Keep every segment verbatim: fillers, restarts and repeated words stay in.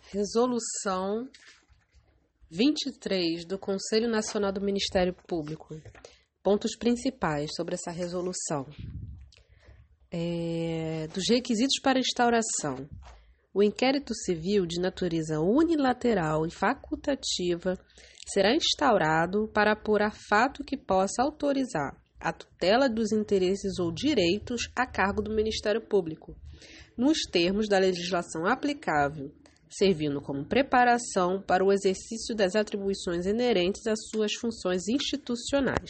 Resolução vinte e três do Conselho Nacional do Ministério Público. Pontos principais sobre essa resolução. É, dos requisitos para instauração. O inquérito civil de natureza unilateral e facultativa será instaurado para apurar fato que possa autorizar a tutela dos interesses ou direitos a cargo do Ministério Público, nos termos da legislação aplicável, servindo como preparação para o exercício das atribuições inerentes às suas funções institucionais.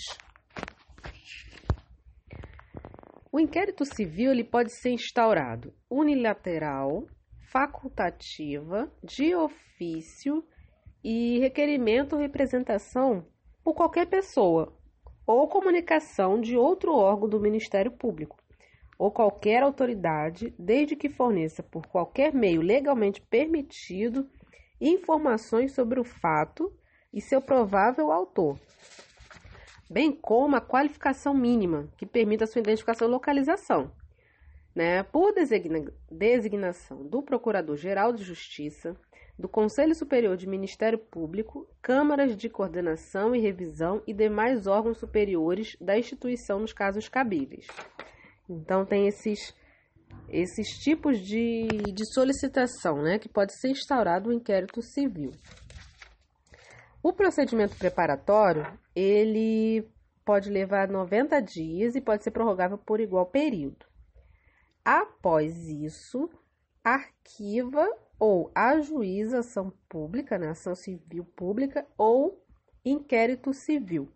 O inquérito civil ele pode ser instaurado unilateral, facultativa, de ofício e requerimento ou representação por qualquer pessoa ou comunicação de outro órgão do Ministério Público ou qualquer autoridade, desde que forneça por qualquer meio legalmente permitido informações sobre o fato e seu provável autor, bem como a qualificação mínima que permita a sua identificação e localização, né, por designa- designação do Procurador-Geral de Justiça, do Conselho Superior de Ministério Público, câmaras de coordenação e revisão e demais órgãos superiores da instituição nos casos cabíveis. Então, tem esses, esses tipos de, de solicitação, né, que pode ser instaurado o inquérito civil. O procedimento preparatório, ele pode levar noventa dias e pode ser prorrogável por igual período. Após isso, arquiva ou ajuiza ação pública, né, ação civil pública ou inquérito civil.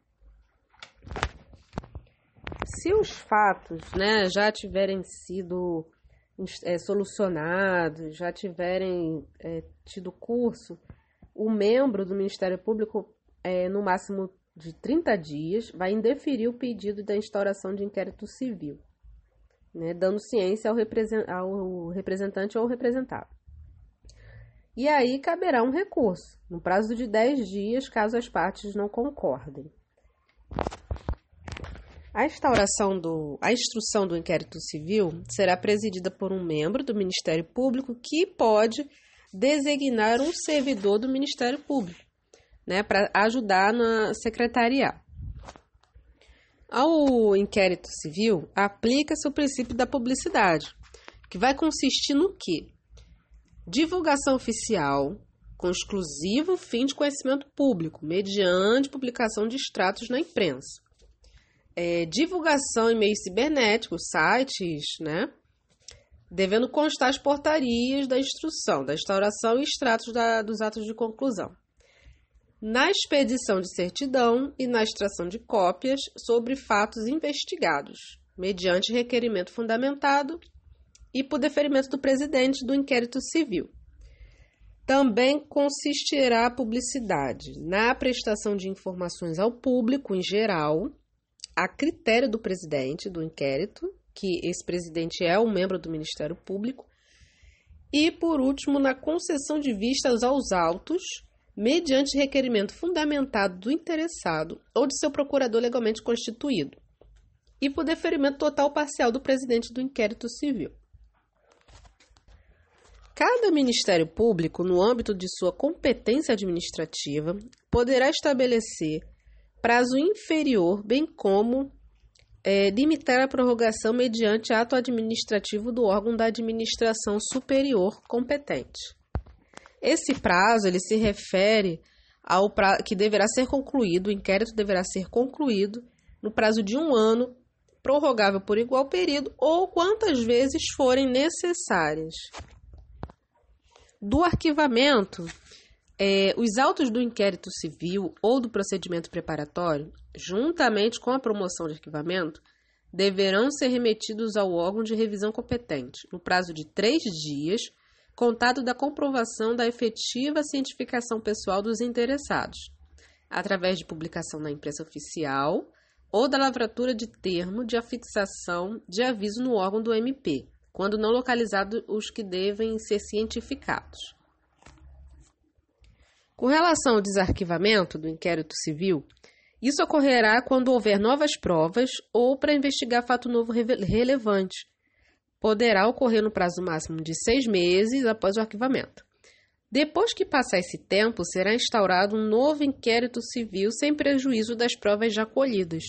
Se os fatos, né, já tiverem sido é, solucionados, já tiverem é, tido curso, o membro do Ministério Público, é, no máximo de trinta dias, vai indeferir o pedido da instauração de inquérito civil, né, dando ciência ao, represent- ao representante ou representado. E aí caberá um recurso, no prazo de dez dias, caso as partes não concordem. A instauração do, a instrução do inquérito civil será presidida por um membro do Ministério Público que pode designar um servidor do Ministério Público, né, para ajudar na secretariar. Ao inquérito civil, aplica-se o princípio da publicidade, que vai consistir no quê? Divulgação oficial com exclusivo fim de conhecimento público, mediante publicação de extratos na imprensa. É, divulgação em meios cibernéticos, sites, né? Devendo constar as portarias da instrução, da instauração e extratos da, dos atos de conclusão. Na expedição de certidão e na extração de cópias sobre fatos investigados, mediante requerimento fundamentado e por deferimento do presidente do inquérito civil. Também consistirá a publicidade na prestação de informações ao público em geral, a critério do presidente do inquérito, que esse presidente é um membro do Ministério Público, e, por último, na concessão de vistas aos autos, mediante requerimento fundamentado do interessado ou de seu procurador legalmente constituído, e por deferimento total ou parcial do presidente do inquérito civil. Cada Ministério Público, no âmbito de sua competência administrativa, poderá estabelecer prazo inferior, bem como é, limitar a prorrogação mediante ato administrativo do órgão da administração superior competente. Esse prazo ele se refere ao prazo que deverá ser concluído, o inquérito deverá ser concluído no prazo de um ano, prorrogável por igual período ou quantas vezes forem necessárias. Do arquivamento, É, os autos do inquérito civil ou do procedimento preparatório, juntamente com a promoção de arquivamento, deverão ser remetidos ao órgão de revisão competente, no prazo de três dias, contado da comprovação da efetiva cientificação pessoal dos interessados, através de publicação na imprensa oficial ou da lavratura de termo de afixação de aviso no órgão do M P, quando não localizados os que devem ser cientificados. Com relação ao desarquivamento do inquérito civil, isso ocorrerá quando houver novas provas ou para investigar fato novo relevante. Poderá ocorrer no prazo máximo de seis meses após o arquivamento. Depois que passar esse tempo, será instaurado um novo inquérito civil sem prejuízo das provas já colhidas.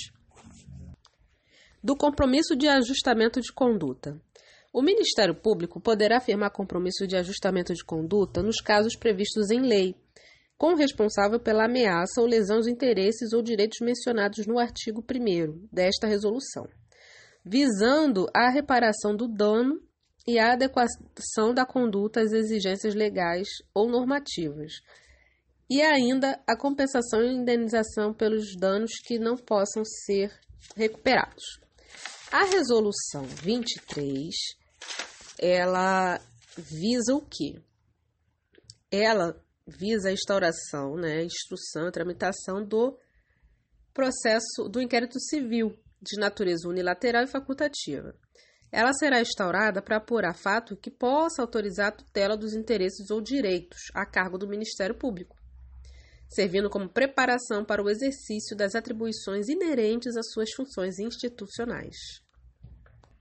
Do compromisso de ajustamento de conduta. O Ministério Público poderá firmar compromisso de ajustamento de conduta nos casos previstos em lei, com o responsável pela ameaça ou lesão dos interesses ou direitos mencionados no artigo primeiro desta resolução, visando a reparação do dano e a adequação da conduta às exigências legais ou normativas, e ainda a compensação e indenização pelos danos que não possam ser recuperados. A resolução vinte e três, ela visa o quê? Ela visa a instauração, né, instrução e tramitação do processo do inquérito civil de natureza unilateral e facultativa. Ela será instaurada para apurar fato que possa autorizar a tutela dos interesses ou direitos a cargo do Ministério Público, servindo como preparação para o exercício das atribuições inerentes às suas funções institucionais.